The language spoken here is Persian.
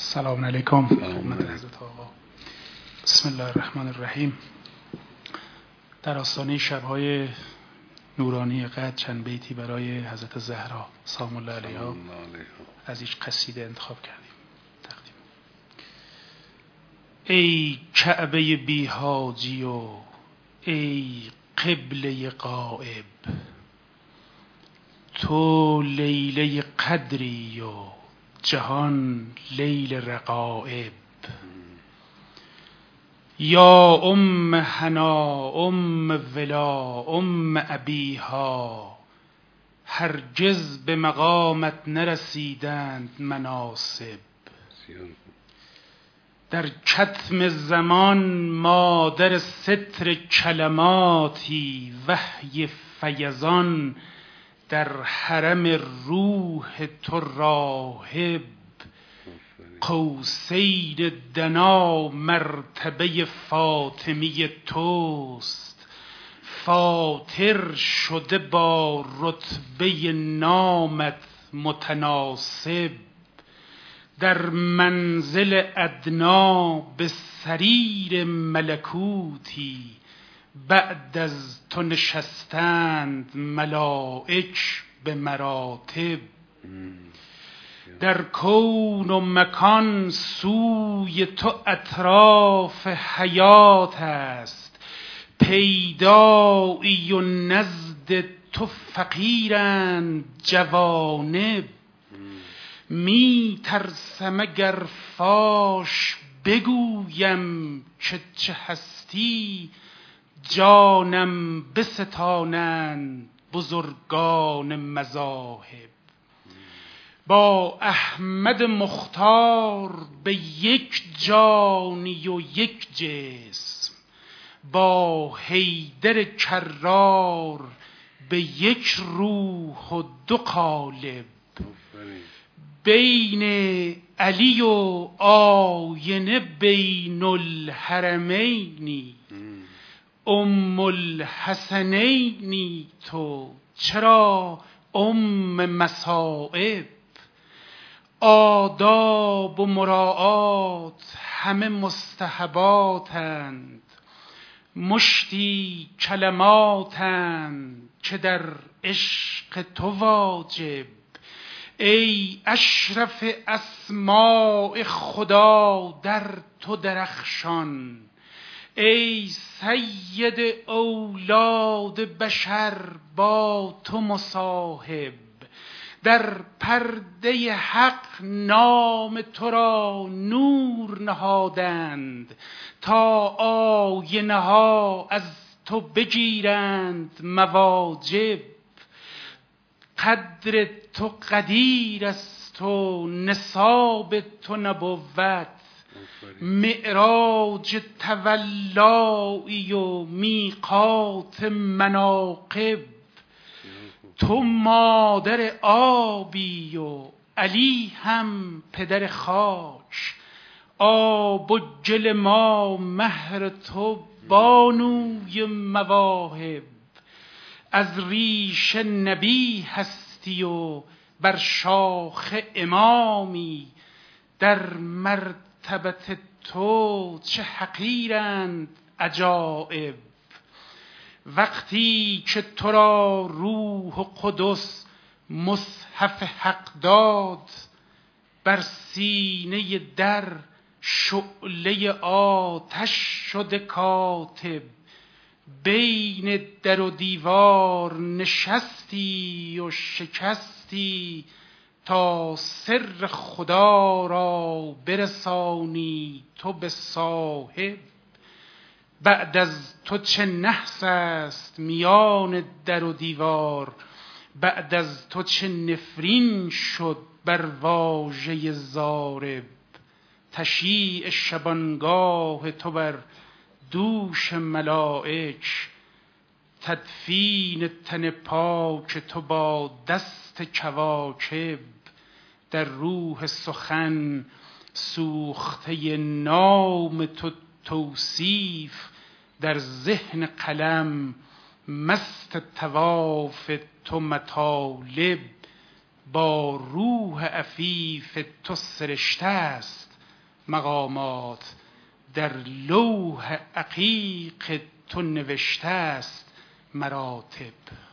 سلام علیکم خدمت حضرت آقا. بسم الله الرحمن الرحیم. در آستانه شب‌های نورانی قدر چند بیتی برای حضرت زهرا سلام الله علیها از هیچ قصیده انتخاب کردیم. تقدیم. ای کعبه بی حاجی و ای قبله غائب، تو لیله قدری و جهان لیل رقائب. یا ام حنا ام ولا ام ابیها، هرگز به مقامت نرسیدند مناسب. در کتم زمان مادر ستر کلماتی، وحی فیضان در حرم روح تو راهب. قوسین دنا مرتبه فاطمی توست، فاطر شده با رتبه نامت متناسب. در منزل ادنا به سریر ملکوتی، بعد از تو نشستند ملائک به مراتب. در کون و مکان سوی تو اطراف حیات است، پیدایی و نزد تو فقیرند جوانب. می ترسم اگر فاش بگویم که چه هستی، جانم بستانند بزرگان مذاهب. با احمد مختار به یک جانی و یک جسم، با حیدر کرار به یک روح و دو قالب. بین علی و آینه بین الحرمینی، ام الحسنینی تو چرا ام مصائب. آداب و مراعات همه مستحباتند، مشتی کلماتند که در عشق تو واجب. ای اشرف اسماء خدا در تو درخشان، ای سید اولاد بشر با تو مصاحب. در پرده حق نام تو را نور نهادند، تا آینه ها از تو بگیرند مواجب. قدر تو قدیر است و نصاب تو نبوت، معراج تولایی و میقات مناقب. تو مادر آبی و علی هم پدر خاک، آب و گل ما مهر تو بانوی مواهب. از ریش نبی هستی و بر شاخ امامی، در مرتبت تو چه حقیرند عجایب. وقتی که تو را روح و قدس مصحف حق داد، بر سینه در شعله آتش شده کاتب. بین در و دیوار نشستی و شکستی، تا سر خدا را برسانی تو به صاحب. بعد از تو چه نحس است میان در و دیوار، بعد از تو چه نفرین شد بر واژه ضارب. تشییع شبانگاه تو بر دوش ملائک، تدفین تن پاک تو با دست کواکب. در روح سخن سوخته نام تو توصیف، در ذهن قلم مست طواف تو مطالب. با روح عفیف تو سرشته است مقامات در لوح عقیق تو نوشته است مراتب.